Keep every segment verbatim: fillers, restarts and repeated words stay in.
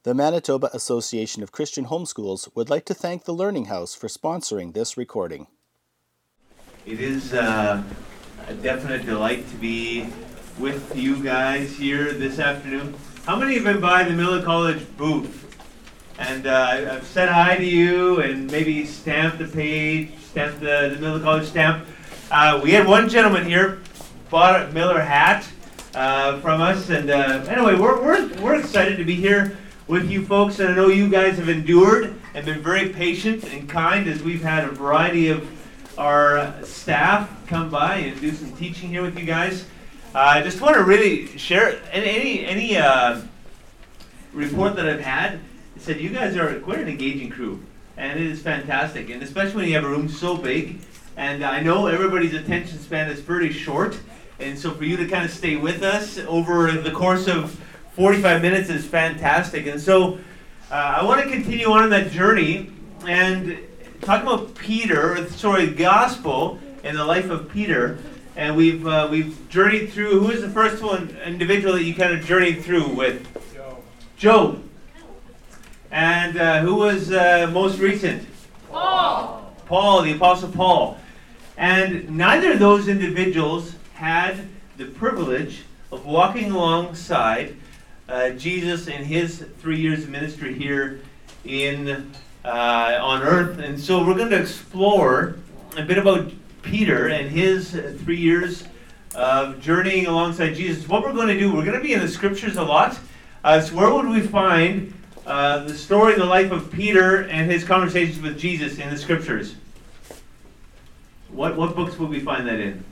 The Manitoba Association of Christian Homeschools would like to thank the Learning House for sponsoring this recording. It is uh, a definite delight to be with you guys here this afternoon. How many have been by the Miller College booth? And uh, I've said hi to you and maybe stamped the page, stamped the, the Miller College stamp. Uh, we had one gentleman here bought a Miller hat uh, from us, and uh, anyway, we're, we're, we're excited to be here with you folks, and I know you guys have endured and been very patient and kind as we've had a variety of our staff come by and do some teaching here with you guys. Uh, I just want to really share any any uh, report that I've had. It said you guys are quite an engaging crew, and it is fantastic, and especially when you have a room so big. And I know everybody's attention span is pretty short, and so for you to kind of stay with us over the course of forty-five minutes is fantastic. And so uh, I want to continue on that journey and talk about Peter, or sorry, the gospel and the life of Peter. And we've uh, we've journeyed through. Who is the first one individual that you kind of journeyed through with? Job. Job. And uh, who was uh, most recent? Paul. Paul, the Apostle Paul. And neither of those individuals had the privilege of walking alongside uh, Jesus in his three years of ministry here in uh, on earth. And so we're going to explore a bit about Peter and his three years of journeying alongside Jesus. What we're going to do, we're going to be in the scriptures a lot. Uh, so where would we find uh, the story of the life of Peter and his conversations with Jesus in the scriptures? What what books would we find that in?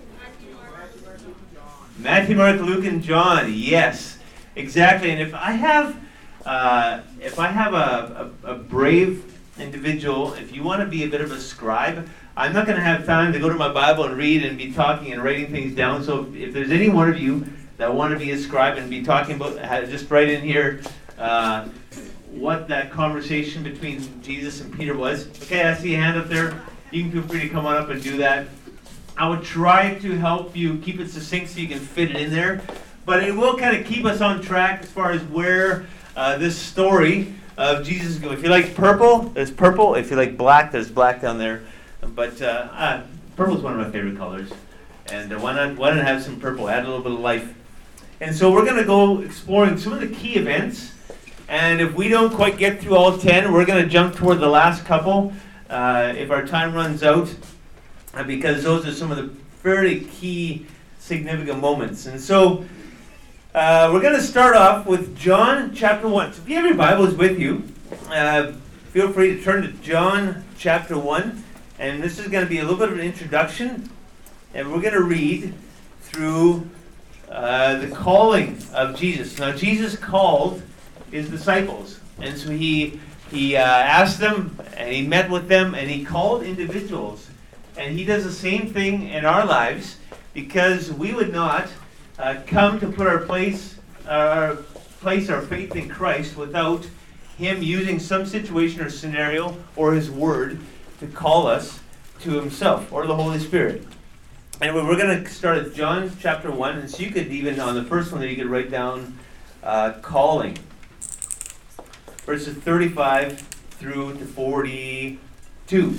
Matthew, Mark, Luke, and John. Yes, exactly. And if I have, uh, if I have a, a, a brave individual, if you want to be a bit of a scribe, I'm not going to have time to go to my Bible and read and be talking and writing things down. So if, if there's any one of you that want to be a scribe and be talking about, just write in here uh, what that conversation between Jesus and Peter was. Okay, I see a hand up there. You can feel free to come on up and do that. I would try to help you keep it succinct so you can fit it in there. But it will kind of keep us on track as far as where uh, this story of Jesus goes. If you like purple, there's purple. If you like black, there's black down there. But uh, uh, purple is one of my favorite colors. And uh, why not, why not have some purple? Add a little bit of life. And so we're going to go exploring some of the key events. And if we don't quite get through all ten, we're going to jump toward the last couple. Uh, if our time runs out, uh, because those are some of the very key, significant moments. And so uh, we're going to start off with John chapter one. So if you have your Bibles with you, uh, feel free to turn to John chapter one. And this is going to be a little bit of an introduction. And we're going to read through uh, the calling of Jesus. Now, Jesus called his disciples. And so he... He uh, asked them, and he met with them, and he called individuals. And he does the same thing in our lives, because we would not uh, come to put our place, our place our faith in Christ without him using some situation or scenario or his word to call us to himself, or the Holy Spirit. And we're going to start at John chapter one, and so you could even, on the first one, you could write down uh, calling. Verses thirty-five through to forty-two.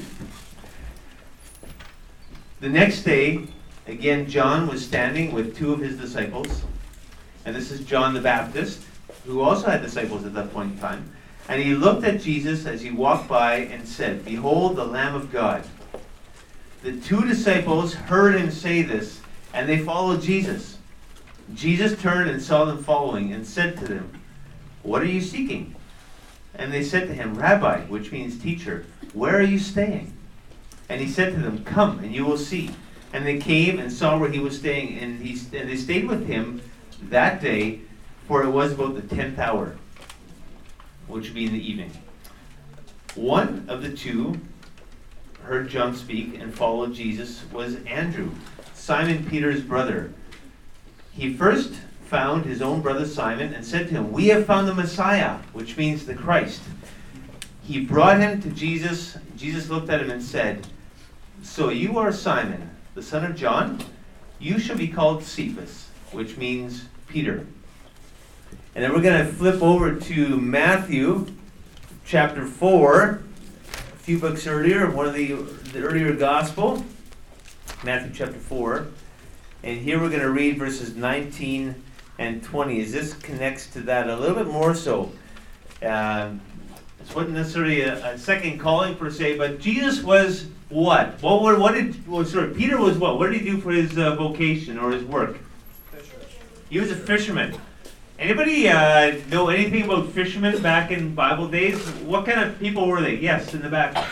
The next day, again, John was standing with two of his disciples. And this is John the Baptist, who also had disciples at that point in time. And he looked at Jesus as he walked by and said, "Behold, the Lamb of God." The two disciples heard him say this, and they followed Jesus. Jesus turned and saw them following and said to them, "What are you seeking?" And they said to him, "Rabbi," which means teacher, "where are you staying?" And he said to them, "Come, and you will see." And they came and saw where he was staying, and, he, and they stayed with him that day, for it was about the tenth hour, which would be in the evening. One of the two heard John speak and followed Jesus was Andrew, Simon Peter's brother. He first found his own brother Simon and said to him, "We have found the Messiah," which means the Christ. He brought him to Jesus. Jesus looked at him and said, "So you are Simon, the son of John? You shall be called Cephas," which means Peter. And then we're going to flip over to Matthew chapter four, a few books earlier, one of the, the earlier gospel, Matthew chapter four. And here we're going to read verses nineteen and twenty, as this connects to that a little bit more so. Uh, it wasn't necessarily a, a second calling per se, but Jesus was what? What, what, what did, well, sorry, Peter was what? What did he do for his uh, vocation or his work? Fisherman. He was a fisherman. Anybody uh, know anything about fishermen back in Bible days? What kind of people were they? Yes, in the back.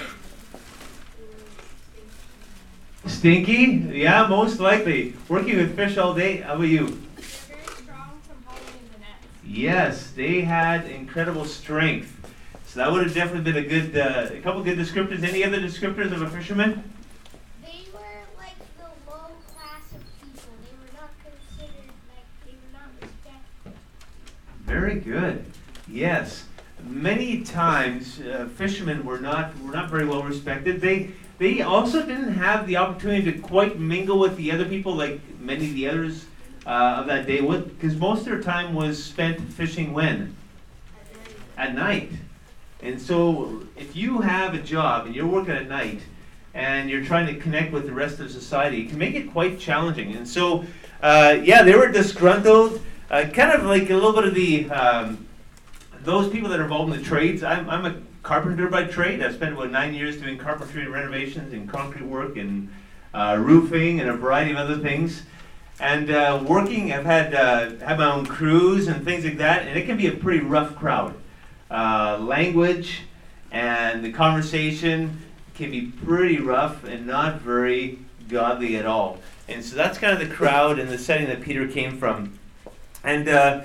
Stinky? Yeah, most likely. Working with fish all day. How about you? Very strong from holding the net. Yes, they had incredible strength. So that would have definitely been a good, uh, a couple good descriptors. Any other descriptors of a fisherman? They were like the low class of people. They were not considered, like, they were not respected. Very good. Yes. Many times uh, fishermen were not were not very well respected. They they also didn't have the opportunity to quite mingle with the other people like many of the others uh, of that day would, because most of their time was spent fishing when? At night. At night. And so if you have a job and you're working at night and you're trying to connect with the rest of society, it can make it quite challenging. And so, uh, yeah, they were disgruntled, uh, kind of like a little bit of the, um, those people that are involved in the trades. I'm, I'm a carpenter by trade. I've spent about nine years doing carpentry and renovations and concrete work and uh, roofing and a variety of other things. And uh, working, I've had, uh, had my own crews and things like that, and it can be a pretty rough crowd. Uh, language and the conversation can be pretty rough and not very godly at all. And so that's kind of the crowd and the setting that Peter came from. And uh,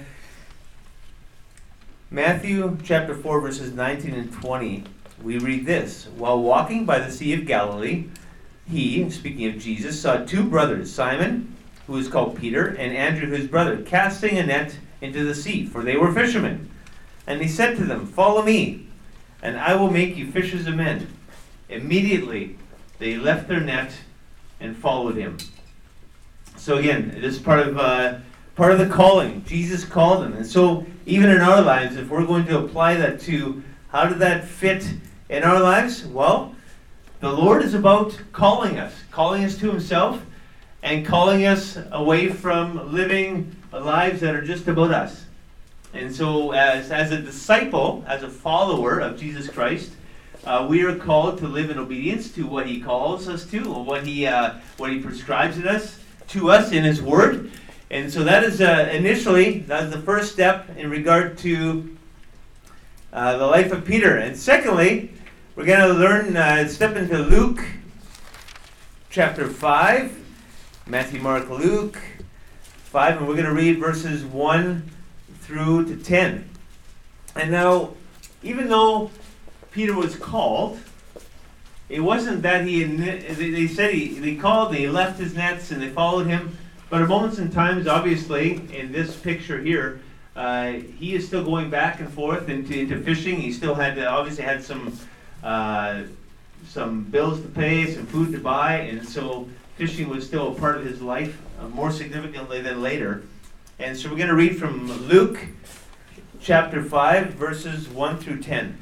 Matthew chapter four, verses nineteen and twenty, we read this. While walking by the Sea of Galilee, he, speaking of Jesus, saw two brothers, Simon, who is called Peter, and Andrew, his brother, casting a net into the sea, for they were fishermen. And he said to them, "Follow me, and I will make you fishers of men." Immediately, they left their net and followed him. So again, it is part of uh, part of the calling. Jesus called them. And so even in our lives, if we're going to apply that to how did that fit in our lives? Well, the Lord is about calling us, calling us to himself, and calling us away from living lives that are just about us. And so as, as a disciple, as a follower of Jesus Christ, uh, we are called to live in obedience to what he calls us to, or what he uh, what he prescribes in us, to us in his word. And so that is uh, initially, that is the first step in regard to uh, the life of Peter. And secondly, we're going to learn, uh, step into Luke chapter five, Matthew, Mark, Luke five, and we're going to read verses one through to ten. And now, even though Peter was called, it wasn't that he, they said he, they called, they left his nets and they followed him, but at moments and times, obviously, in this picture here, uh, he is still going back and forth into, into fishing. He still had, to, obviously had some, uh, some bills to pay, some food to buy, and so fishing was still a part of his life, uh, more significantly than later. And so we're going to read from Luke chapter five, verses one through ten.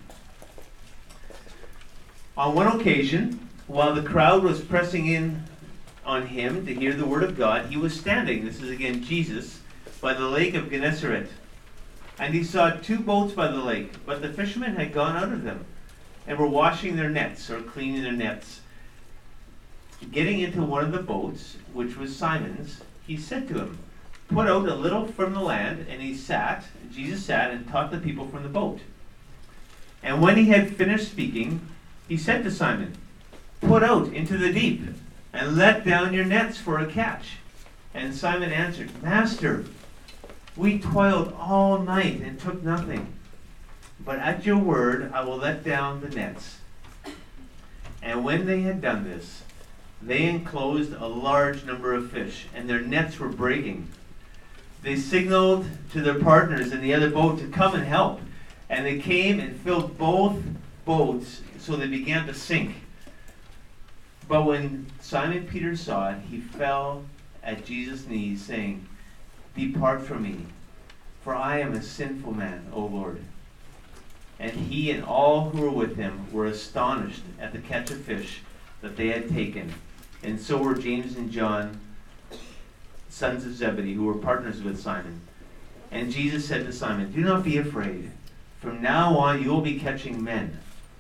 On one occasion, while the crowd was pressing in on him to hear the word of God, he was standing, this is again Jesus, by the lake of Gennesaret. And he saw two boats by the lake, but the fishermen had gone out of them and were washing their nets, or cleaning their nets. Getting into one of the boats, which was Simon's, he said to him, "Put out a little from the land," and he sat, Jesus sat and taught the people from the boat. And when he had finished speaking, he said to Simon, "Put out into the deep, and let down your nets for a catch." And Simon answered, "Master, we toiled all night and took nothing, but at your word I will let down the nets." And when they had done this, they enclosed a large number of fish, and their nets were breaking. They signaled to their partners in the other boat to come and help, and they came and filled both boats, so they began to sink. But when Simon Peter saw it, he fell at Jesus' knees, saying, "Depart from me, For I am a sinful man, O Lord. And he and all who were with him were astonished at the catch of fish that they had taken. And so were James and John, sons of Zebedee, who were partners with Simon. And Jesus said to Simon, do not be afraid. From now on you will be catching men.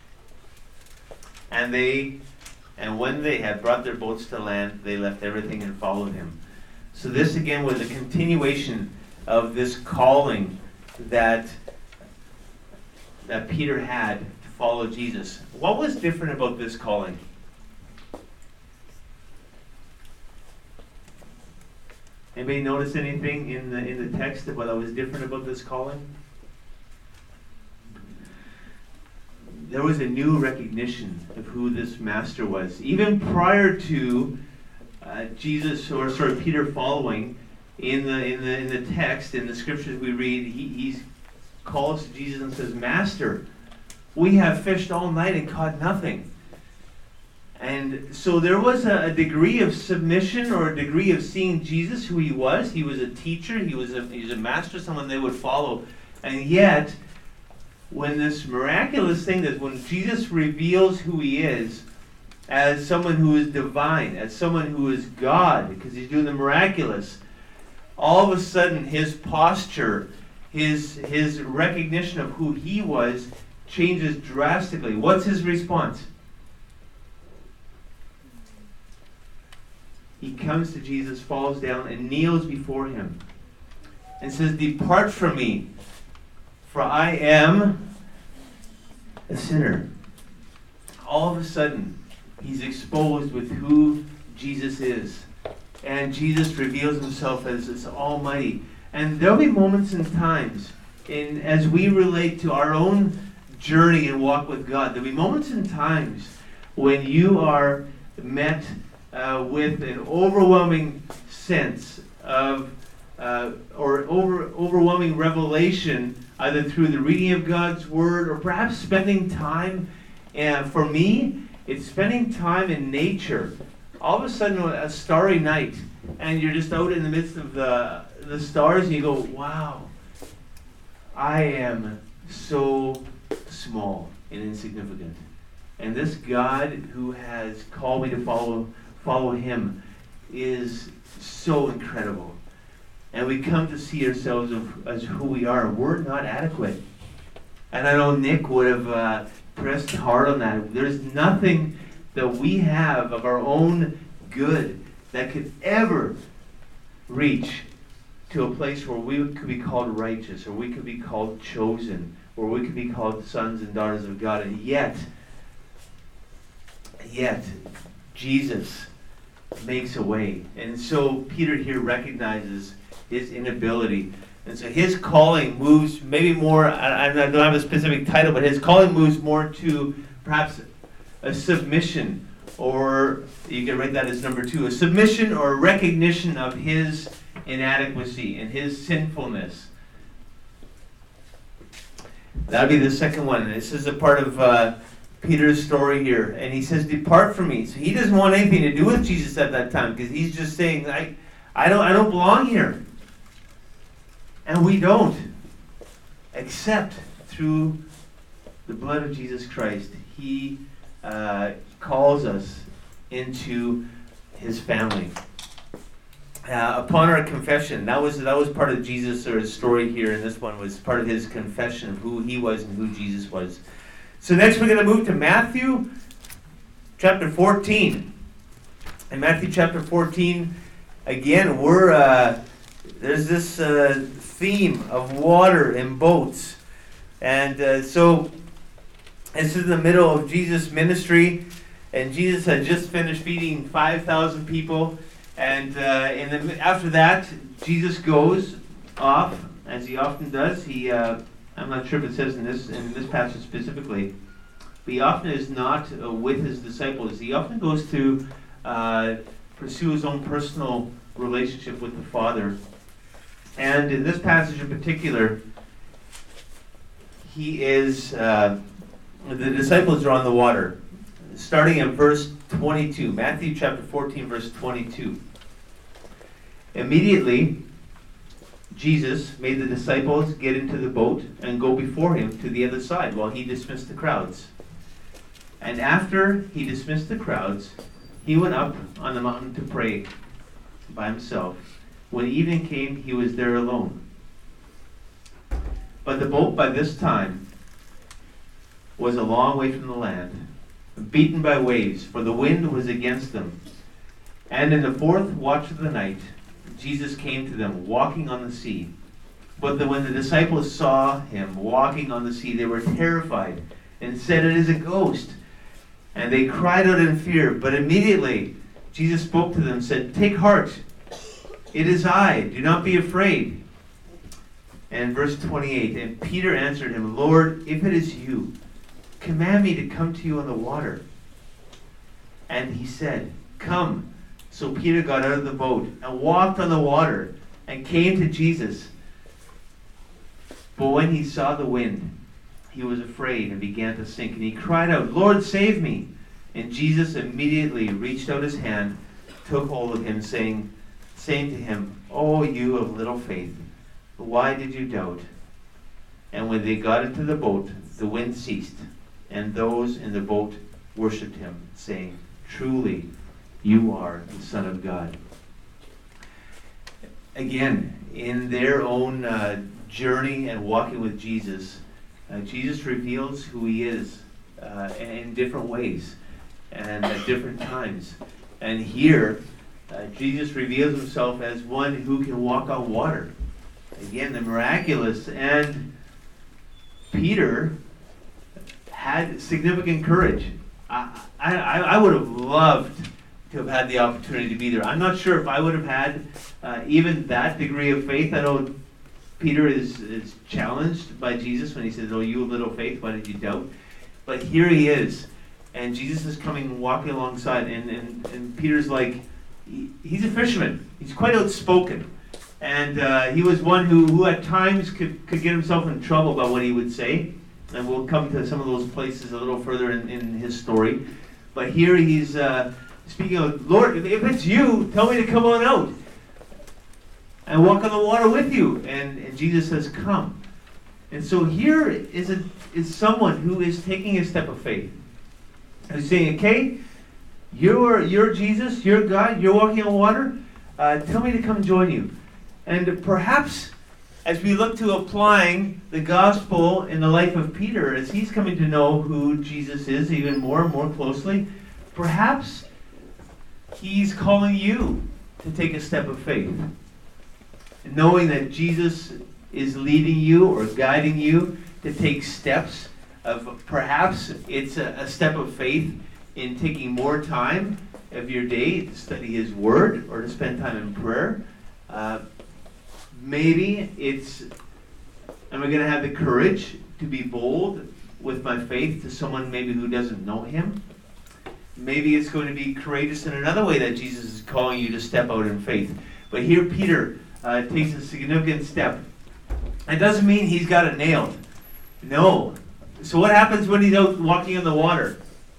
And they, and when they had brought their boats to land, they left everything and followed him. So this again was a continuation of this calling that, that Peter had to follow Jesus. What was different about this calling? Anybody notice anything in the in the text about what was different about this calling? There was a new recognition of who this master was. Even prior to uh, Jesus, or sorry, Peter following, in the in the in the text, in the scriptures we read, he he calls to Jesus and says, Master, we have fished all night and caught nothing. And so there was a, a degree of submission, or a degree of seeing Jesus, who he was. He was a teacher. He was a, he was a master, someone they would follow. And yet, when this miraculous thing, that when Jesus reveals who he is as someone who is divine, as someone who is God, because he's doing the miraculous, all of a sudden his posture, his, his recognition of who he was changes drastically. What's his response? He comes to Jesus, falls down, and kneels before him and says, depart from me, for I am a sinner. All of a sudden, he's exposed with who Jesus is. And Jesus reveals himself as this Almighty. And there'll be moments and times, in, as we relate to our own journey and walk with God, there'll be moments and times when you are met Uh, with an overwhelming sense of, uh, or over, overwhelming revelation, either through the reading of God's Word, or perhaps spending time. And for me, it's spending time in nature. All of a sudden, a starry night, and you're just out in the midst of the the stars, and you go, "Wow, I am so small and insignificant." And this God who has called me to follow. follow him is so incredible. And we come to see ourselves of, as who we are. We're not adequate. And I know Nick would have uh, pressed hard on that. There's nothing that we have of our own good that could ever reach to a place where we could be called righteous, or we could be called chosen, or we could be called sons and daughters of God. And yet, yet, Jesus makes a way. And so Peter here recognizes his inability. And so his calling moves maybe more, I, I don't have a specific title, but his calling moves more to perhaps a submission, or you can write that as number two, a submission or a recognition of his inadequacy and his sinfulness. That'll be the second one. This is a part of uh, Peter's story here, and he says, depart from me. So he doesn't want anything to do with Jesus at that time, because he's just saying, I, I don't I don't belong here. And we don't, except through the blood of Jesus Christ. He uh, calls us into his family. Uh, upon our confession, that was that was part of Jesus' or his story here, and this one was part of his confession of who he was and who Jesus was. So next we're going to move to Matthew chapter fourteen. In Matthew chapter fourteen, again, we're uh, there's this uh, theme of water and boats. And uh, so this is the middle of Jesus' ministry, and Jesus had just finished feeding five thousand people. And uh, in the, after that, Jesus goes off, as he often does. He uh, I'm not sure if it says in this in this passage specifically, but he often is not uh, with his disciples. He often goes to uh, pursue his own personal relationship with the Father. And in this passage in particular, he is uh, the disciples are on the water, starting at verse twenty-two. Matthew chapter fourteen, verse twenty-two. Immediately, Jesus made the disciples get into the boat and go before him to the other side while he dismissed the crowds. And after he dismissed the crowds, he went up on the mountain to pray by himself. When evening came, he was there alone. But the boat by this time was a long way from the land, beaten by waves, for the wind was against them. And in the fourth watch of the night, Jesus came to them, walking on the sea. But the, when the disciples saw him walking on the sea, they were terrified and said, "It is a ghost." And they cried out in fear. But immediately Jesus spoke to them and said, "Take heart, it is I, do not be afraid." And verse twenty-eight, and Peter answered him, "Lord, if it is you, command me to come to you on the water." And he said, "Come." So Peter got out of the boat and walked on the water and came to Jesus. But when he saw the wind, he was afraid and began to sink. And he cried out, "Lord, save me." And Jesus immediately reached out his hand, took hold of him, saying, saying to him, "Oh, you of little faith, why did you doubt?" And when they got into the boat, the wind ceased, and those in the boat worshipped him, saying, "Truly, you are the Son of God." Again, in their own uh, journey and walking with Jesus, uh, Jesus reveals who he is uh, in different ways and at different times. And here, uh, Jesus reveals himself as one who can walk on water. Again, the miraculous. And Peter had significant courage. I, I, I would have loved to have had the opportunity to be there. I'm not sure if I would have had uh, even that degree of faith. I know Peter is, is challenged by Jesus when he says, "Oh, you of little faith, why did you doubt?" But here he is, and Jesus is coming, walking alongside, and, and, and Peter's like, he, he's a fisherman. He's quite outspoken. And uh, he was one who, who at times could, could get himself in trouble about what he would say. And we'll come to some of those places a little further in, in his story. But here he's uh, speaking of, "Lord, if it's you, tell me to come on out and walk on the water with you." And, and Jesus says, "Come." And so here is a is someone who is taking a step of faith. He's saying, "Okay, you're, you're Jesus, you're God, you're walking on water. Uh, tell me to come join you." And perhaps as we look to applying the gospel in the life of Peter, as he's coming to know who Jesus is even more and more closely, perhaps he's calling you to take a step of faith. Knowing that Jesus is leading you or guiding you to take steps of, perhaps it's a, a step of faith in taking more time of your day to study his word or to spend time in prayer. Uh, maybe it's, am I going to have the courage to be bold with my faith to someone maybe who doesn't know him? Maybe it's going to be courageous in another way that Jesus is calling you to step out in faith. But here Peter uh, takes a significant step. It doesn't mean he's got it nailed. No. So what happens when he's out walking on the water?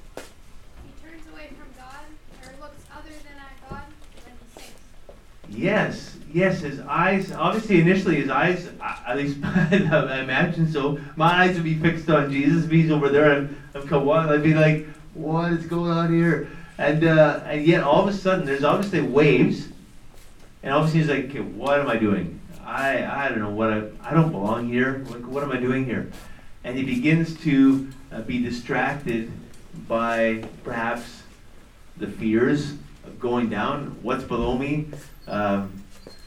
He turns away from God, or looks other than at God, and he sinks. Yes. Yes, his eyes, obviously initially his eyes, at least I imagine so, my eyes would be fixed on Jesus. If he's over there, I'm, I'm come on, I'd be like, what is going on here? And uh, and yet all of a sudden there's obviously waves, and obviously he's like, okay, what am I doing? I I don't know what I, I don't belong here. Like, what am I doing here? And he begins to uh, be distracted by perhaps the fears of going down. What's below me? Um,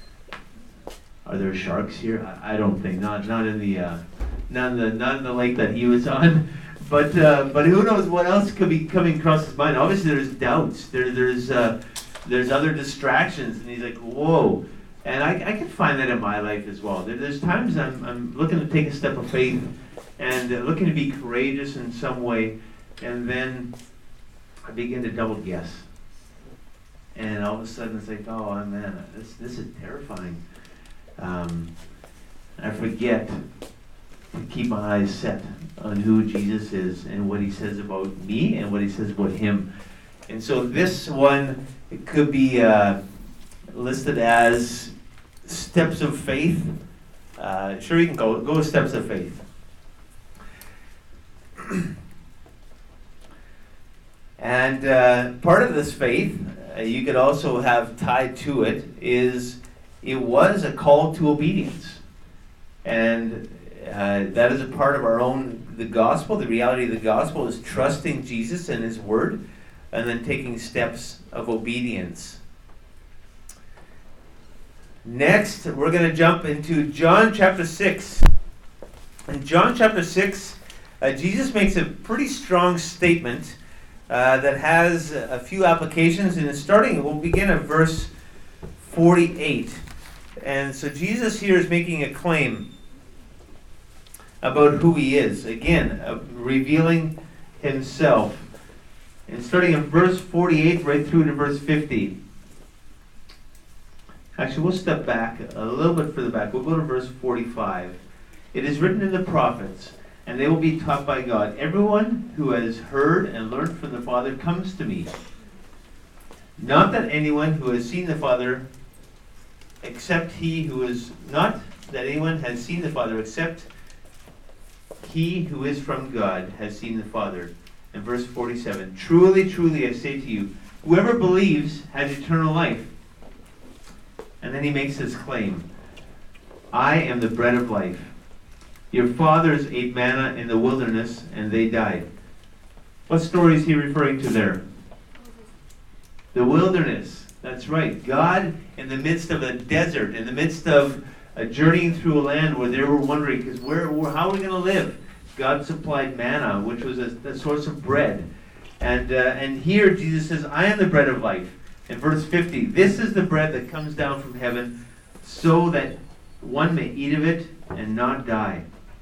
Are there sharks here? I, I don't think not. Not in the uh, not in the not in the lake that he was on. But uh, but who knows what else could be coming across his mind? Obviously, there's doubts. There there's uh, there's other distractions, and he's like, whoa. And I, I can find that in my life as well. There, there's times I'm I'm looking to take a step of faith and uh, looking to be courageous in some way, and then I begin to double guess. And all of a sudden, it's like, oh man, this this is terrifying. Um, I forget to keep my eyes set on who Jesus is and what he says about me and what he says about him. And so this one, it could be uh, listed as steps of faith. Uh, sure, you can go. Go with steps of faith. And uh, part of this faith, uh, you could also have tied to it, is it was a call to obedience. And uh, that is a part of our own, the gospel. The reality of the gospel is trusting Jesus and his word, and then taking steps of obedience. Next, we're going to jump into John chapter six. In John chapter six, uh, Jesus makes a pretty strong statement uh, that has a few applications. And starting, we'll begin at verse forty-eight. And so Jesus here is making a claim about who he is. Again, uh, revealing himself. And starting in verse forty-eight right through to verse fifty. Actually, we'll step back a little bit further back. We'll go to verse forty-five. It is written in the prophets, and they will be taught by God. Everyone who has heard and learned from the Father comes to me. Not that anyone who has seen the Father, except he who is, not that anyone has seen the Father, except he who is from God has seen the Father. And verse forty-seven, truly, truly, I say to you, whoever believes has eternal life. And then he makes this claim, I am the bread of life. Your fathers ate manna in the wilderness, and they died. What story is he referring to there? The wilderness. That's right. God, in the midst of a desert, in the midst of a journeying through a land where they were wondering, because where, where, how are we going to live? God supplied manna, which was a, a source of bread. And, uh, and here Jesus says, I am the bread of life. In verse fifty, this is the bread that comes down from heaven, so that one may eat of it and not die.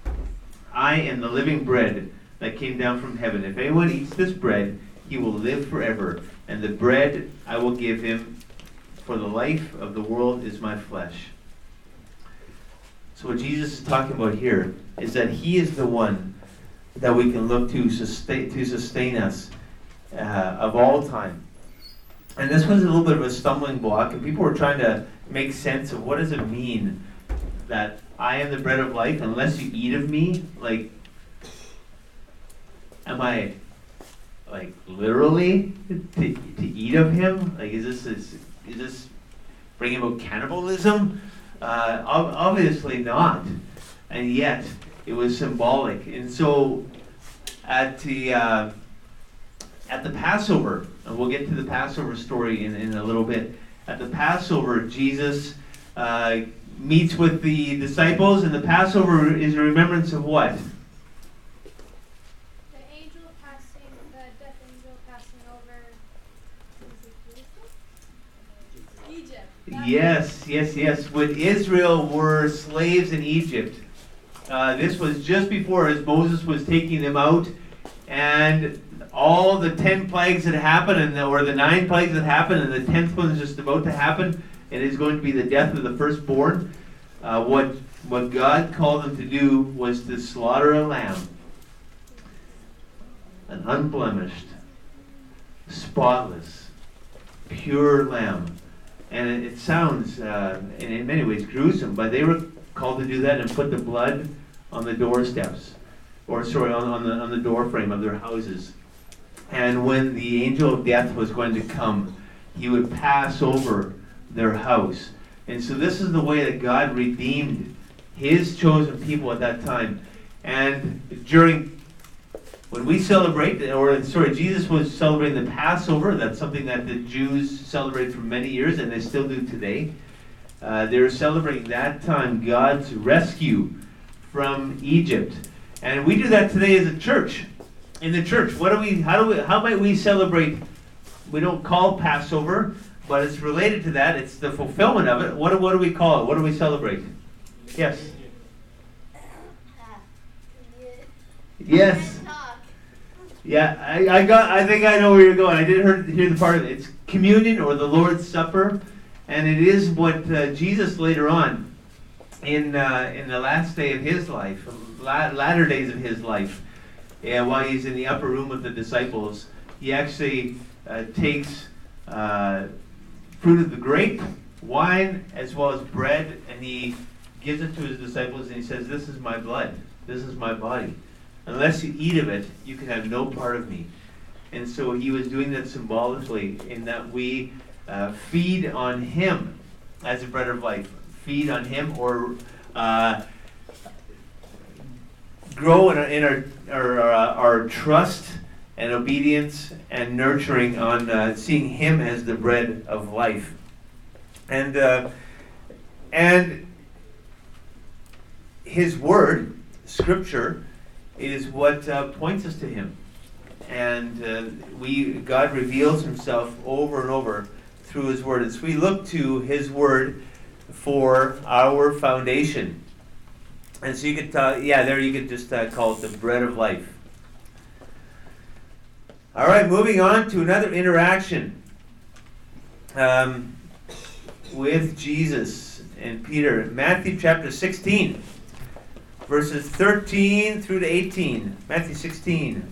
I am the living bread that came down from heaven. If anyone eats this bread, he will live forever. And the bread I will give him for the life of the world is my flesh. So what Jesus is talking about here is that he is the one that we can look to sustain, to sustain us uh, of all time. And this was a little bit of a stumbling block, and people were trying to make sense of what does it mean that I am the bread of life, unless you eat of me. Like, am I, like, literally to, to eat of him? Like, is this is, is this bringing about cannibalism? Uh, obviously not. And yet, it was symbolic. And so, at the uh, at the Passover, and we'll get to the Passover story in, in a little bit. At the Passover, Jesus uh, meets with the disciples, and the Passover is a remembrance of what? The angel passing, the death angel passing over Egypt. Yes, yes, yes. When Israel were slaves in Egypt, uh, this was just before as Moses was taking them out, and all the ten plagues that happened, and the, or the nine plagues that happened, and the tenth one is just about to happen. It is going to be the death of the firstborn. Uh, what what God called them to do was to slaughter a lamb, an unblemished, spotless, pure lamb. And it, it sounds, uh, in, in many ways, gruesome, but they were called to do that and put the blood on the doorsteps, or sorry, on, on the on the door frame of their houses. And when the angel of death was going to come, he would pass over their house. And so this is the way that God redeemed his chosen people at that time. And during, when we celebrate, or sorry, Jesus was celebrating the Passover. That's something that the Jews celebrated for many years, and they still do today. Uh, they're celebrating that time, God's rescue from Egypt. And we do that today as a church. In the church, what do we? How do we? How might we celebrate? We don't call Passover, but it's related to that. It's the fulfillment of it. What do, what do we call it? What do we celebrate? Yes. Yes. Yeah, I, I got. I think I know where you're going. I didn't hear, hear the part of it. It's communion or the Lord's Supper, and it is what uh, Jesus later on, in uh, in the last day of his life, la- latter days of his life. And while he's in the upper room with the disciples, he actually uh, takes uh, fruit of the grape, wine as well as bread, and he gives it to his disciples, and he says, this is my blood, this is my body. Unless you eat of it, you can have no part of me. And so he was doing that symbolically, in that we uh, feed on him as the bread of life. Feed on him, or uh, grow in our, in our, our, uh, our trust and obedience and nurturing on uh, seeing him as the bread of life. And uh, and his word, Scripture, is what uh, points us to him. And uh, we God reveals himself over and over through his word. And so we look to his word for our foundation. And so you could, uh, yeah, there you could just uh, call it the bread of life. All right, moving on to another interaction um, with Jesus and Peter. Matthew chapter sixteen, verses thirteen through to eighteen. Matthew sixteen.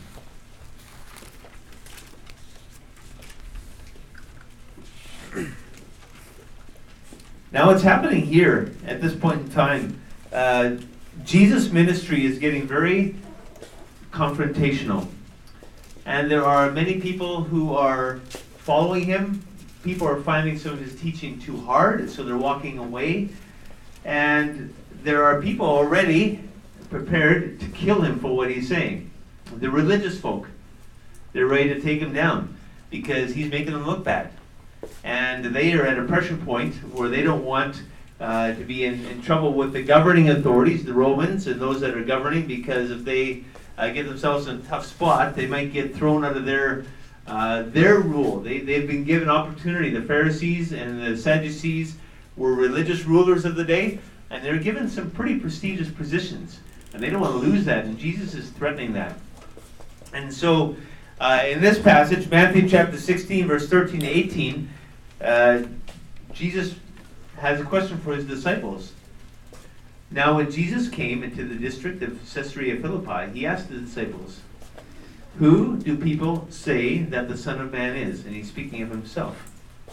Now what's happening here at this point in time, uh, Jesus' ministry is getting very confrontational. And there are many people who are following him. People are finding some of his teaching too hard, so they're walking away. And there are people already prepared to kill him for what he's saying. The religious folk, they're ready to take him down because he's making them look bad. And they are at a pressure point where they don't want uh, to be in, in trouble with the governing authorities, the Romans, and those that are governing, because if they uh, get themselves in a tough spot, they might get thrown out of their uh, their rule. They, they've been given opportunity. The Pharisees and the Sadducees were religious rulers of the day, and they're given some pretty prestigious positions. And they don't want to lose that, and Jesus is threatening that. And so, uh, in this passage, Matthew chapter sixteen, verse thirteen to eighteen, uh, Jesus has a question for his disciples. Now, when Jesus came into the district of Caesarea Philippi, he asked the disciples, "Who do people say that the Son of Man is?" And he's speaking of himself.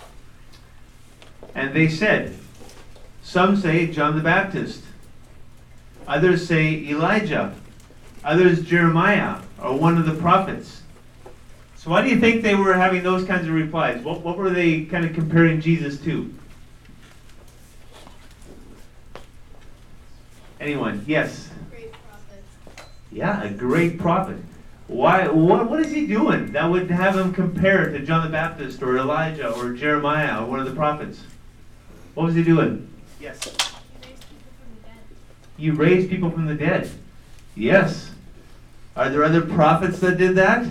And they said, "Some say John the Baptist. Others say Elijah. Others Jeremiah, or one of the prophets." So why do you think they were having those kinds of replies? What, what were they kind of comparing Jesus to? Anyone? Yes? Great prophet. Yeah, a great prophet. Why? What, what is he doing that would have him compared to John the Baptist or Elijah or Jeremiah or one of the prophets? What was he doing? Yes? He raised people from the dead. You raised people from the dead. Yes. Are there other prophets that did that?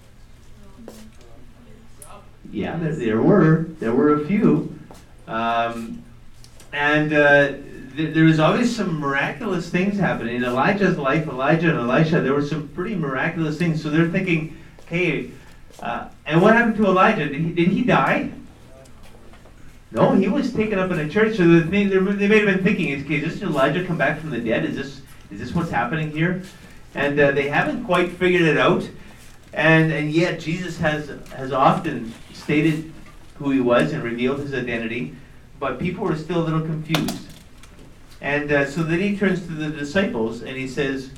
Yeah, there, there were. There were a few. Um, and uh, th- there was always some miraculous things happening. In Elijah's life, Elijah and Elisha, there were some pretty miraculous things. So they're thinking, okay, uh, and what happened to Elijah? Did he, did he die? No, he was taken up in a church. So they, they may have been thinking, okay, is this Elijah come back from the dead? Is this is this what's happening here? And uh, they haven't quite figured it out. And and yet Jesus has has often stated who he was and revealed his identity, but people were still a little confused. And uh, so then he turns to the disciples and he says,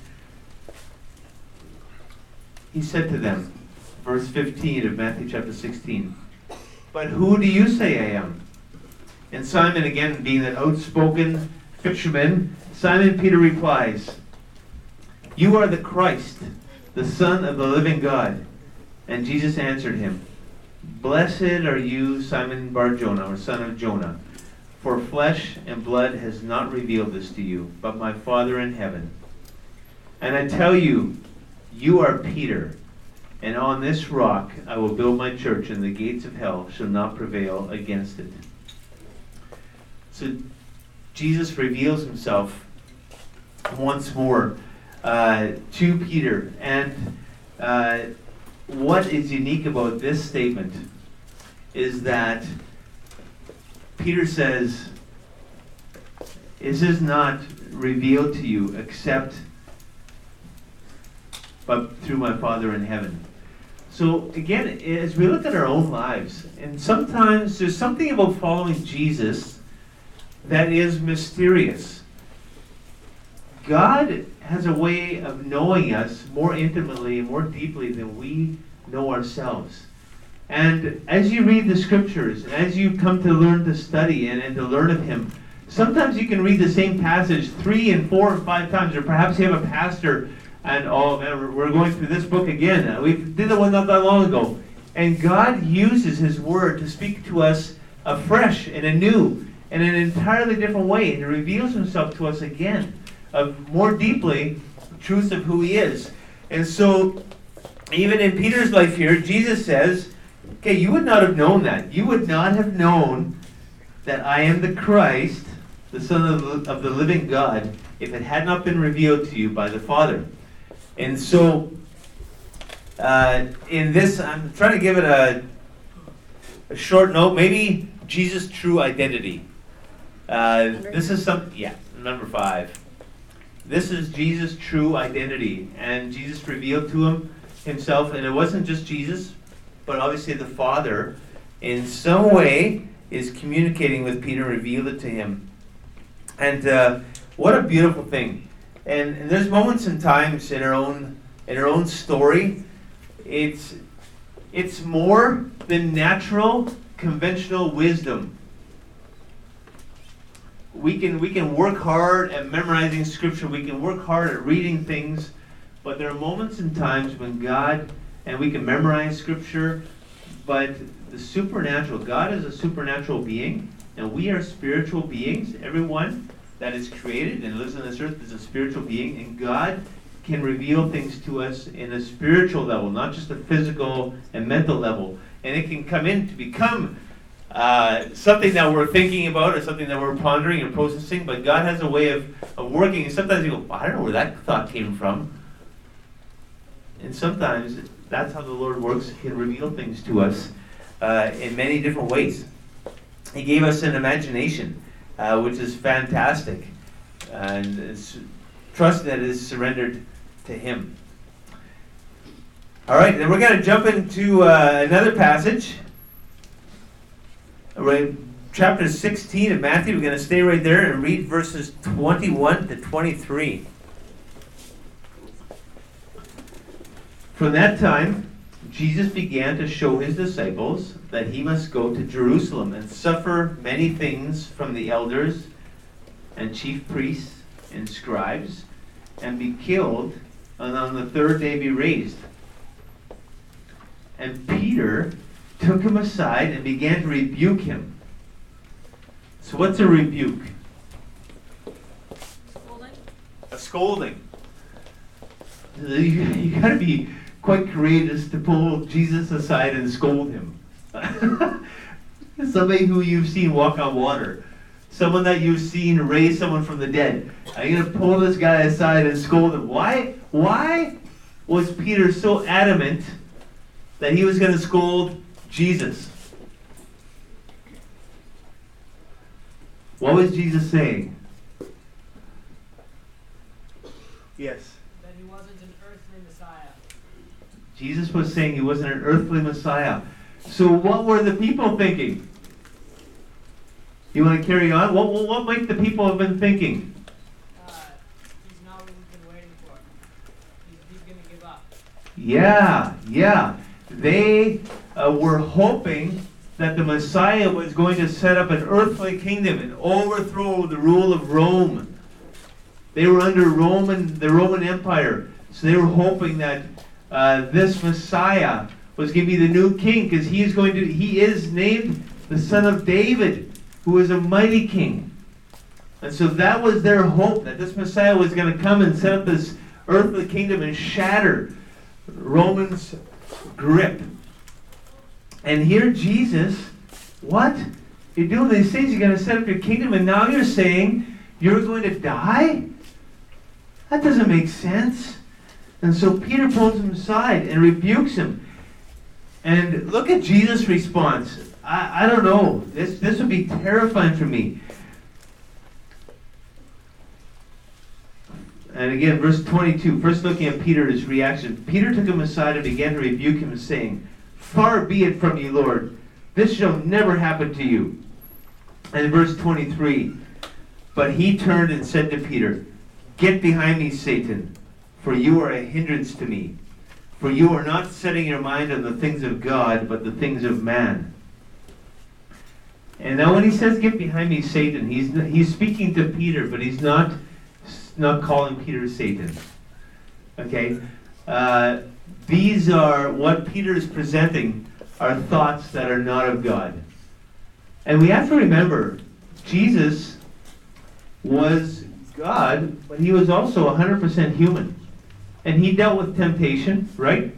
he said to them, verse fifteen of Matthew chapter sixteen, "But who do you say I am?" And Simon, again being an outspoken fisherman, Simon Peter replies, "You are the Christ, the Son of the living God." And Jesus answered him, "Blessed are you, Simon Bar-Jonah, or son of Jonah, for flesh and blood has not revealed this to you, but my Father in heaven. And I tell you, you are Peter, and on this rock I will build my church, and the gates of hell shall not prevail against it." So Jesus reveals himself once more uh, to Peter. And uh, what is unique about this statement is that Peter says, "This is not revealed to you except but through my Father in heaven." So again, as we look at our own lives, and sometimes there's something about following Jesus that is mysterious. God has a way of knowing us more intimately and more deeply than we know ourselves. And as you read the scriptures, and as you come to learn to study and, and to learn of Him, sometimes you can read the same passage three and four and five times, or perhaps you have a pastor and, oh man, we're going through this book again. We did the one not that long ago. And God uses His Word to speak to us afresh and anew in an entirely different way. And He reveals Himself to us again, of more deeply, truths of who He is. And so, even in Peter's life here, Jesus says, okay, you would not have known that. You would not have known that I am the Christ, the Son of the, of the living God, if it had not been revealed to you by the Father. And so, uh, in this, I'm trying to give it a, a short note, maybe Jesus' true identity. Uh, this is some, yeah, number five. This is Jesus' true identity. And Jesus revealed to him himself, and it wasn't just Jesus, but obviously the Father, in some way, is communicating with Peter, revealed it to him. And uh, what a beautiful thing. And, and there's moments and times in our own in our own story, it's it's more than natural, conventional wisdom. We can we can work hard at memorizing scripture, we can work hard at reading things, but there are moments and times when God, and we can memorize scripture, but the supernatural, God is a supernatural being, and we are spiritual beings. Everyone that is created and lives on this earth is a spiritual being, and God can reveal things to us in a spiritual level, not just a physical and mental level. And it can come in to become uh, something that we're thinking about or something that we're pondering and processing, but God has a way of, of working. And sometimes you go, I don't know where that thought came from. And sometimes that's how the Lord works. He can reveal things to us uh, in many different ways. He gave us an imagination, uh, which is fantastic. And it's trust that is surrendered to Him. All right, then we're going to jump into uh, another passage. Right, chapter sixteen of Matthew. We're going to stay right there and read verses twenty-one to twenty-three. From that time, Jesus began to show His disciples that He must go to Jerusalem and suffer many things from the elders and chief priests and scribes, and be killed, and on the third day be raised. And Peter took him aside and began to rebuke him. So what's a rebuke? Scolding. A scolding. You, you got to be quite courageous to pull Jesus aside and scold him. Somebody who you've seen walk on water. Someone that you've seen raise someone from the dead. Are you going to pull this guy aside and scold him? Why, why was Peter so adamant that he was going to scold Jesus? What was Jesus saying? Yes. That He wasn't an earthly Messiah. Jesus was saying He wasn't an earthly Messiah. So what were the people thinking? You want to carry on? What, what, what might the people have been thinking? Uh, he's not what we've been waiting for. He's, he's going to give up. Yeah, yeah. They uh, were hoping that the Messiah was going to set up an earthly kingdom and overthrow the rule of Rome. They were under Roman, the Roman Empire. So they were hoping that uh, this Messiah was going to be the new king, because he is going to, he is named the Son of David, who is a mighty king. And so that was their hope, that this Messiah was going to come and set up this earthly kingdom and shatter Romans' grip. And here Jesus, what? You're doing these things, you're going to set up your kingdom, and now you're saying you're going to die? That doesn't make sense. And so Peter pulls him aside and rebukes him. And look at Jesus' response. I, I don't know. This, this would be terrifying for me. And again, verse twenty-two, first looking at Peter's reaction. Peter took him aside and began to rebuke him, saying, "Far be it from you, Lord. This shall never happen to you." And in verse twenty-three, But he turned and said to Peter, "Get behind me, Satan, for you are a hindrance to me. For you are not setting your mind on the things of God, but the things of man." And now when he says, "Get behind me, Satan," he's he's speaking to Peter, but he's not not calling Peter Satan. Okay? Uh, these are, what Peter is presenting are thoughts that are not of God. And we have to remember, Jesus was God, but he was also one hundred percent human. And he dealt with temptation, right?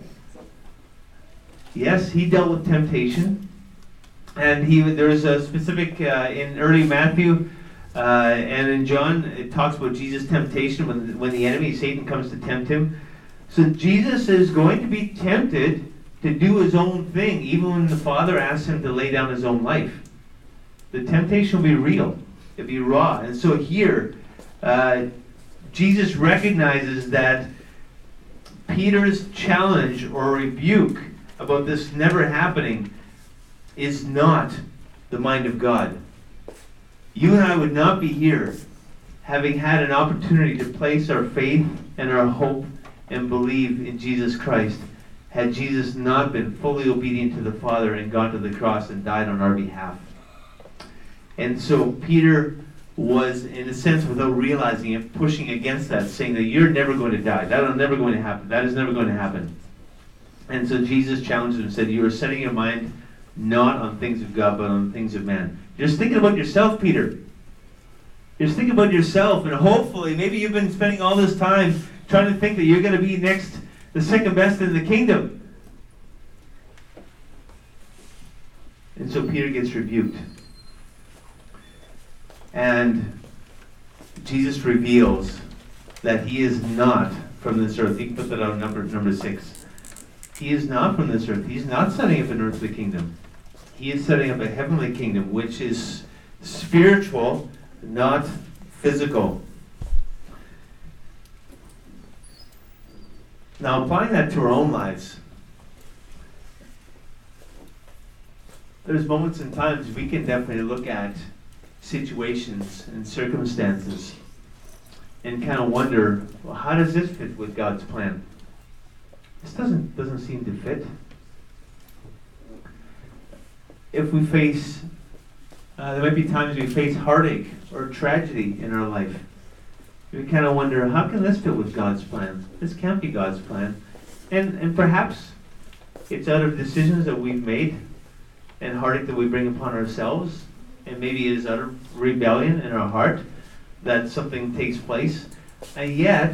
Yes, he dealt with temptation. And he there's a specific, uh, in early Matthew uh, and in John, it talks about Jesus' temptation when, when the enemy, Satan, comes to tempt him. So Jesus is going to be tempted to do his own thing, even when the Father asks him to lay down his own life. The temptation will be real. It'll be raw. And so here, uh, Jesus recognizes that Peter's challenge or rebuke about this never happening is not the mind of God. You and I would not be here having had an opportunity to place our faith and our hope and believe in Jesus Christ had Jesus not been fully obedient to the Father and gone to the cross and died on our behalf. And so Peter was, in a sense, without realizing it, pushing against that, saying that you're never going to die. That is never going to happen. That is never going to happen. And so Jesus challenged him and said, you are setting your mind not on things of God, but on things of man. You're just thinking about yourself, Peter. You're just thinking about yourself, and hopefully, maybe you've been spending all this time trying to think that you're going to be next, the second best in the kingdom. And so Peter gets rebuked. And Jesus reveals that he is not from this earth. You can put that on number, number six. He is not from this earth. He's not setting up an earthly kingdom. He is setting up a heavenly kingdom, which is spiritual, not physical. Now, applying that to our own lives, there's moments and times we can definitely look at situations and circumstances and kind of wonder, well, how does this fit with God's plan? This doesn't doesn't seem to fit. If we face, uh, there might be times we face heartache or tragedy in our life. We kind of wonder, how can this fit with God's plan? This can't be God's plan. And and perhaps it's out of decisions that we've made and heartache that we bring upon ourselves. And maybe it is out of rebellion in our heart that something takes place. And yet,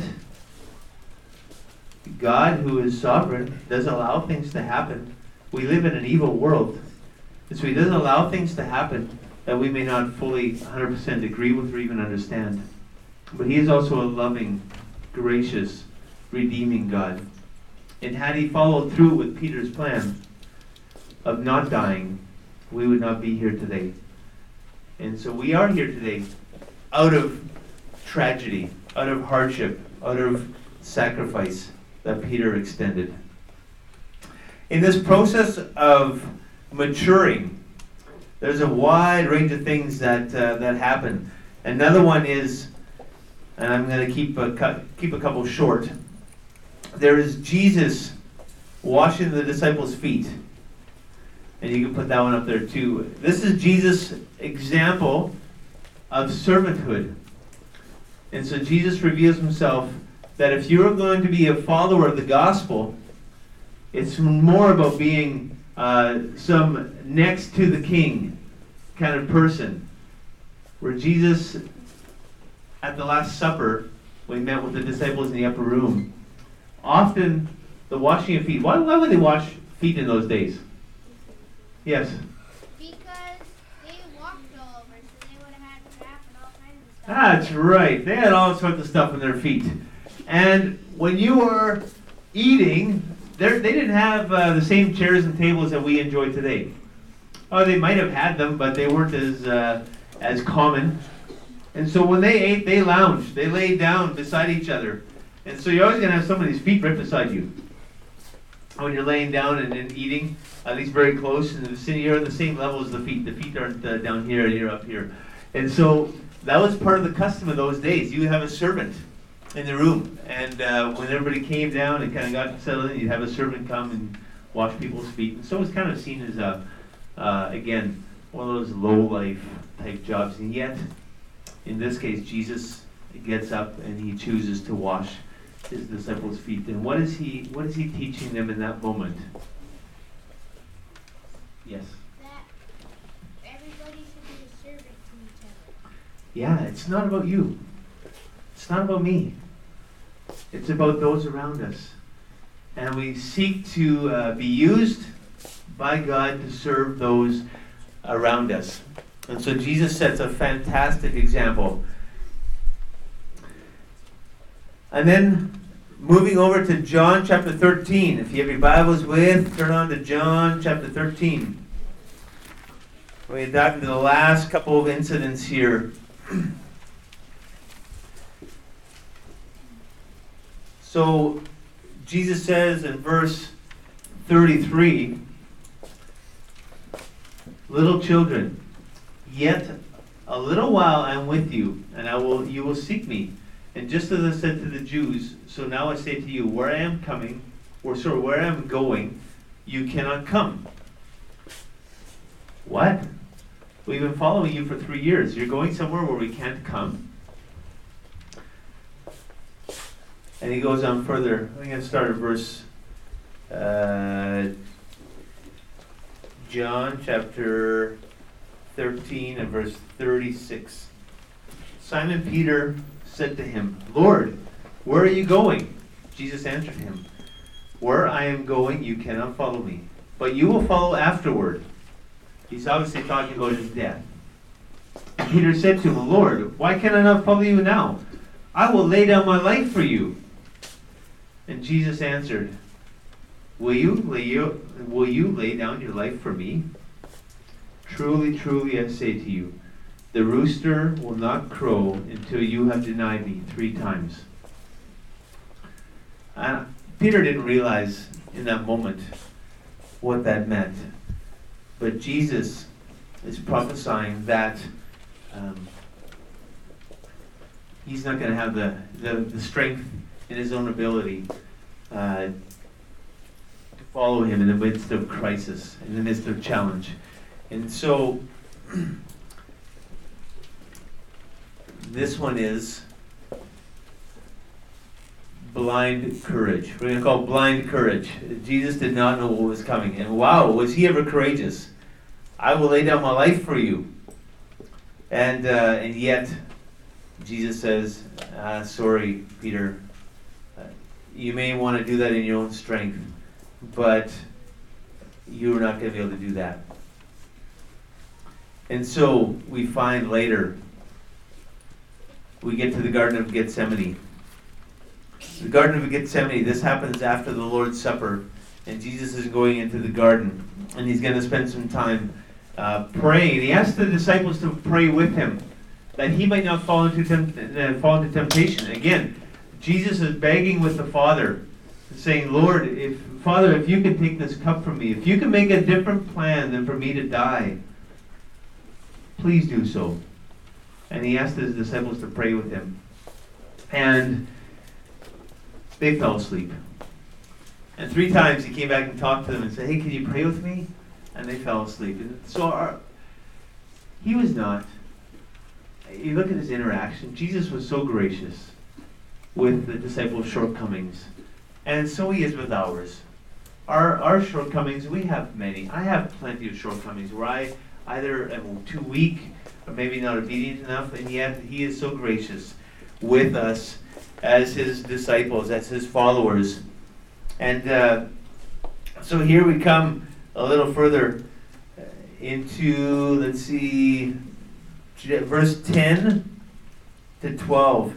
God, who is sovereign, does allow things to happen. We live in an evil world. And so he doesn't allow things to happen that we may not fully one hundred percent agree with or even understand. But he is also a loving, gracious, redeeming God. And had he followed through with Peter's plan of not dying, we would not be here today. And so we are here today out of tragedy, out of hardship, out of sacrifice that Peter extended. In this process of maturing, there's a wide range of things that uh, that happen. Another one is, and I'm going to keep a cu- keep a couple short. There is Jesus washing the disciples' feet. And you can put that one up there too. This is Jesus' example of servanthood. And so Jesus reveals himself that if you're going to be a follower of the gospel, it's more about being uh, some next to the king kind of person. Where Jesus, at the Last Supper, when he met with the disciples in the upper room, often the washing of feet. Why, why would they wash feet in those days? Yes? Because they walked all over, so they would have had crap and all kinds of stuff. That's right. They had all sorts of stuff on their feet. And when you were eating, they didn't have uh, the same chairs and tables that we enjoy today. Oh, they might have had them, but they weren't as uh, as common. And so when they ate, they lounged. They laid down beside each other. And so you're always going to have somebody's feet right beside you. When you're laying down and, and eating, at least very close in the vicinity, you're on the same level as the feet. The feet aren't uh, down here and you're up here. And so that was part of the custom of those days. You would have a servant in the room, and uh, when everybody came down and kind of got settled in, you'd have a servant come and wash people's feet. And so it was kind of seen as a, uh, again, one of those low-life type jobs. And yet, in this case, Jesus gets up and he chooses to wash his disciples' feet. And what is he? What is he teaching them in that moment? Yes. That everybody should be a servant to each other. Yeah, it's not about you. It's not about me. It's about those around us. And we seek to uh, be used by God to serve those around us. And so Jesus sets a fantastic example. And then moving over to John chapter thirteen. If you have your Bibles with, turn on to John chapter thirteen. We dive into the last couple of incidents here. So Jesus says in verse thirty-three, little children, yet a little while I am with you, and I will you will seek me. And just as I said to the Jews, so now I say to you, where I am coming, or sorry, where I am going, you cannot come. What? We've been following you for three years. You're going somewhere where we can't come? And he goes on further. I'm going to start at verse uh, John chapter thirteen and verse thirty-six. Simon Peter said to him, Lord, where are you going? Jesus answered him, where I am going, you cannot follow me, but you will follow afterward. He's obviously talking about his death. And Peter said to him, Lord, why can I not follow you now? I will lay down my life for you. And Jesus answered, Will you lay, you, will you lay down your life for me? Truly, truly, I say to you, the rooster will not crow until you have denied me three times. Uh, Peter didn't realize in that moment what that meant. But Jesus is prophesying that um, he's not going to have the, the, the strength in his own ability uh, to follow him in the midst of crisis, in the midst of challenge. And so this one is blind courage. We're going to call it blind courage. Jesus did not know what was coming. And wow, was he ever courageous. I will lay down my life for you. And uh, and yet, Jesus says, ah, sorry, Peter. Uh, you may want to do that in your own strength, but you're not going to be able to do that. And so we find later, we get to the Garden of Gethsemane. The Garden of Gethsemane, this happens after the Lord's Supper, and Jesus is going into the garden, and he's going to spend some time uh, praying. He asks the disciples to pray with him, that he might not fall into, tempt- uh, fall into temptation. Again, Jesus is begging with the Father, saying, Lord, if Father, if you can take this cup from me, if you can make a different plan than for me to die, please do so. And he asked his disciples to pray with him. And they fell asleep. And three times he came back and talked to them and said, hey, can you pray with me? And they fell asleep. And so our, he was not. You look at his interaction. Jesus was so gracious with the disciples' shortcomings. And so he is with ours. Our, our shortcomings, we have many. I have plenty of shortcomings where I either am too weak or maybe not obedient enough, and yet he is so gracious with us as his disciples, as his followers. And uh, so here we come a little further into, let's see, verse ten to twelve.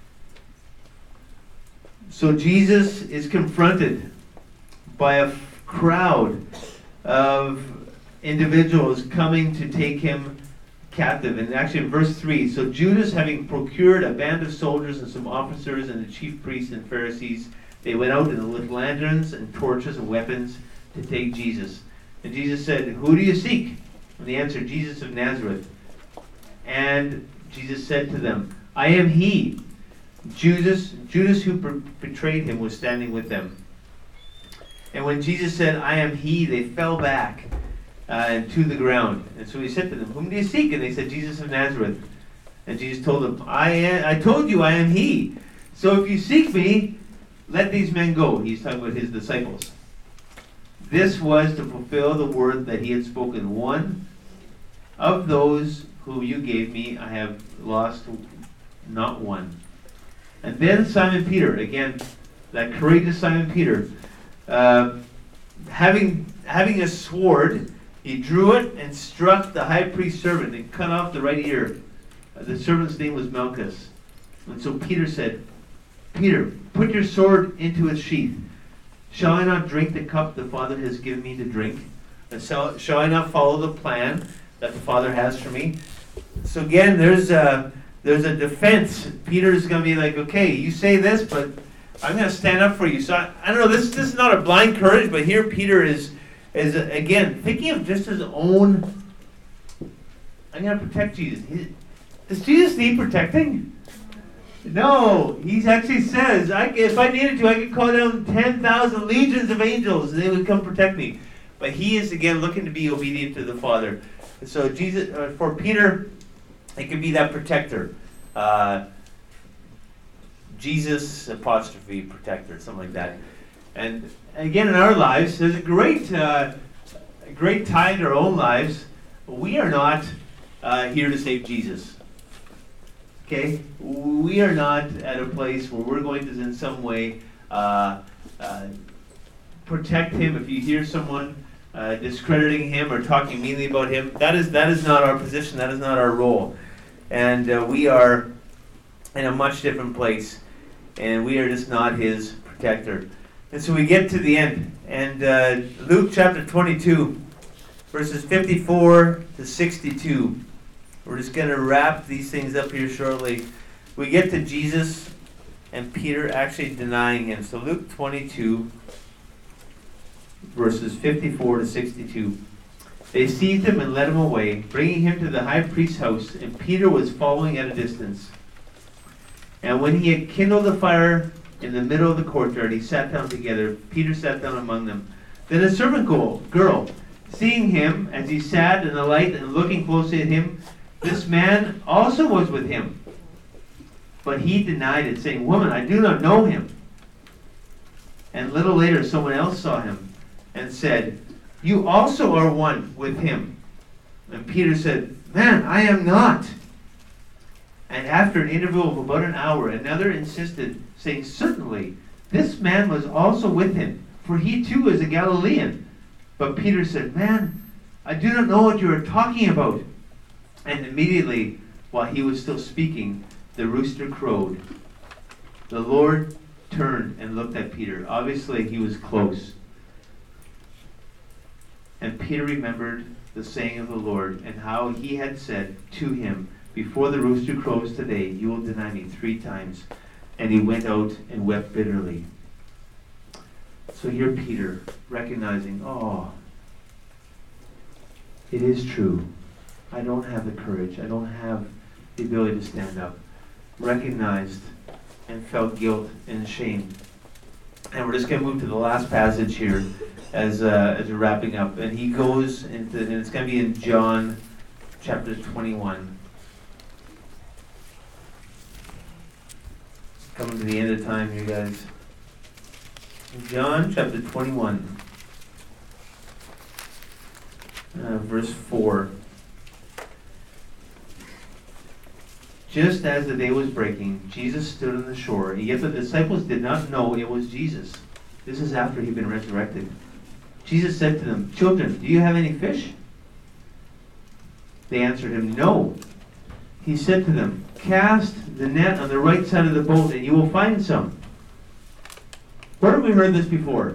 So Jesus is confronted by a crowd of individuals coming to take him captive. And actually in verse three, so Judas, having procured a band of soldiers and some officers and the chief priests and Pharisees, they went out and lit lanterns and torches and weapons to take Jesus. And Jesus said, who do you seek? And they answered, Jesus of Nazareth. And Jesus said to them, I am he. Judas, Judas who per- betrayed him was standing with them. And when Jesus said, I am he, they fell back uh, to the ground. And so he said to them, whom do you seek? And they said, Jesus of Nazareth. And Jesus told them, I am, I told you I am he. So if you seek me, let these men go. He's talking about his disciples. This was to fulfill the word that he had spoken. One of those whom you gave me, I have lost not one. And then Simon Peter, again, that courageous Simon Peter, uh, having having a sword, he drew it and struck the high priest's servant and cut off the right ear. Uh, the servant's name was Malchus. And so Peter said, Peter, put your sword into its sheath. Shall I not drink the cup the Father has given me to drink? And shall, shall I not follow the plan that the Father has for me? So again, there's a, there's a defense. Peter's going to be like, okay, you say this, but I'm going to stand up for you. So I, I don't know, this, this is not a blind courage, but here Peter is, is uh, again, thinking of just his own, I'm going to protect Jesus. He, does Jesus need protecting? No, he actually says, I, if I needed to, I could call down ten thousand legions of angels and they would come protect me. But he is, again, looking to be obedient to the Father. And so Jesus, uh, for Peter, it could be that protector. Uh, Jesus apostrophe protector, something like that. And again, in our lives, there's a great, uh, a great tie in our own lives. We are not uh, here to save Jesus. Okay? We are not at a place where we're going to, in some way, uh, uh, protect him. If you hear someone uh, discrediting him or talking meanly about him, that is that is not our position. That is not our role. And uh, we are in a much different place. And we are just not his protector. And so we get to the end. And uh, Luke chapter twenty-two, verses fifty-four to sixty-two. We're just going to wrap these things up here shortly. We get to Jesus and Peter actually denying him. So Luke twenty-two, verses fifty-four to sixty-two. They seized him and led him away, bringing him to the high priest's house, and Peter was following at a distance. And when he had kindled a fire in the middle of the courtyard, he sat down together. Peter sat down among them. Then a servant girl, seeing him as he sat in the light and looking closely at him, this man also was with him. But he denied it, saying, Woman, I do not know him. And a little later someone else saw him and said, You also are one with him. And Peter said, Man, I am not. And after an interval of about an hour, another insisted, saying, Certainly, this man was also with him, for he too is a Galilean. But Peter said, Man, I do not know what you are talking about. And immediately, while he was still speaking, the rooster crowed. The Lord turned and looked at Peter. Obviously, he was close. And Peter remembered the saying of the Lord and how he had said to him, Before the rooster crows today, you will deny me three times. And he went out and wept bitterly. So here Peter, recognizing, oh, it is true. I don't have the courage. I don't have the ability to stand up. Recognized and felt guilt and shame. And we're just going to move to the last passage here as uh, as we're wrapping up. And he goes into, and it's going to be in John chapter twenty-one. Coming to the end of time, you guys. John chapter twenty-one, uh, verse four. Just as the day was breaking, Jesus stood on the shore, yet the disciples did not know it was Jesus. This is after he'd been resurrected. Jesus said to them, Children, do you have any fish? They answered him, No. He said to them, Cast the net on the right side of the boat and you will find some. Where have we heard this before?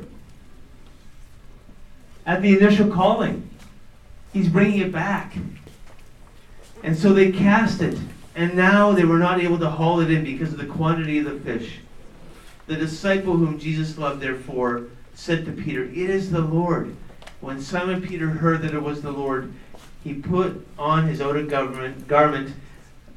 At the initial calling. He's bringing it back. And so they cast it. And now they were not able to haul it in because of the quantity of the fish. The disciple whom Jesus loved, therefore, said to Peter, It is the Lord. When Simon Peter heard that it was the Lord, he put on his outer garment, garment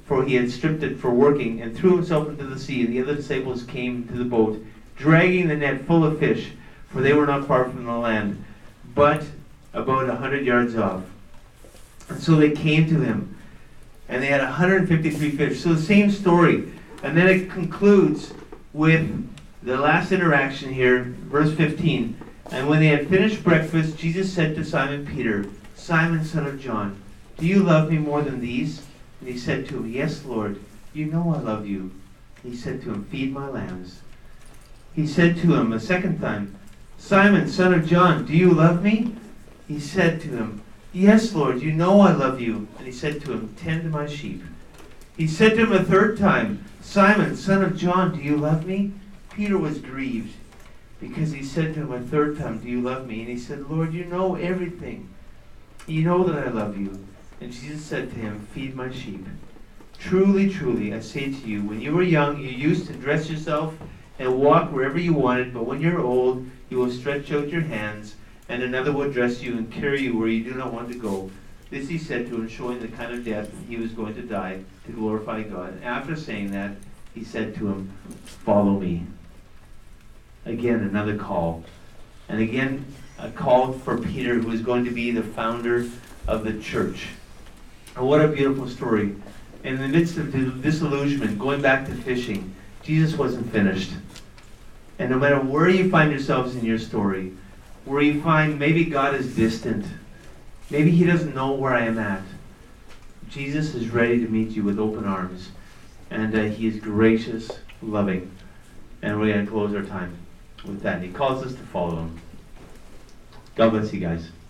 for he had stripped it for working, and threw himself into the sea. And the other disciples came to the boat, dragging the net full of fish, for they were not far from the land, but about a hundred yards off. And so they came to him, and they had one hundred fifty-three fish. So the same story. And then it concludes with the last interaction here, verse fifteen. And when they had finished breakfast, Jesus said to Simon Peter, Simon, son of John, do you love me more than these? And he said to him, Yes, Lord, you know I love you. He said to him, Feed my lambs. He said to him a second time, Simon, son of John, do you love me? He said to him, Yes, Lord, you know I love you. And he said to him, Tend my sheep. He said to him a third time, Simon, son of John, do you love me? Peter was grieved, because he said to him a third time, Do you love me? And he said, Lord, you know everything. You know that I love you. And Jesus said to him, Feed my sheep. Truly, truly, I say to you, when you were young, you used to dress yourself and walk wherever you wanted, but when you're old, you will stretch out your hands, and another will dress you and carry you where you do not want to go. This he said to him, showing the kind of death he was going to die to glorify God. And after saying that, he said to him, Follow me. Again, another call. And again, a call for Peter, who is going to be the founder of the church. And what a beautiful story. In the midst of disillusionment, going back to fishing, Jesus wasn't finished. And no matter where you find yourselves in your story, where you find maybe God is distant, maybe he doesn't know where I am at, Jesus is ready to meet you with open arms. And uh, he is gracious, loving. And we're going to close our time with that. He calls us to follow him. God bless you guys.